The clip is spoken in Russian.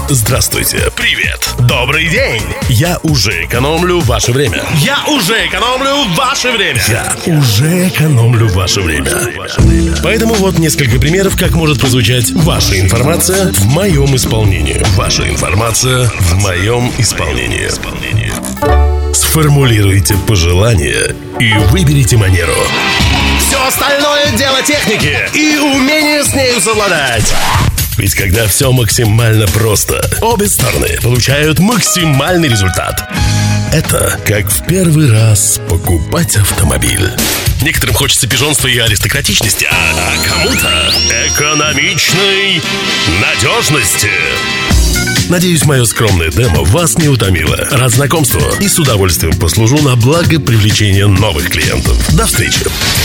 Здравствуйте, привет, добрый день. Я уже экономлю ваше время. Я уже экономлю ваше время. Поэтому вот несколько примеров, как может прозвучать ваша информация в моем исполнении. Ваша информация в моем исполнении. Сформулируйте пожелание и выберите манеру. Все остальное дело техники и умение с нею совладать. Ведь когда все максимально просто, обе стороны получают максимальный результат. Это как в первый раз покупать автомобиль. Некоторым хочется пижонства и аристократичности, а кому-то экономичной надежности. Надеюсь, мое скромное демо вас не утомило. Рад знакомству и с удовольствием послужу на благо привлечения новых клиентов. До встречи!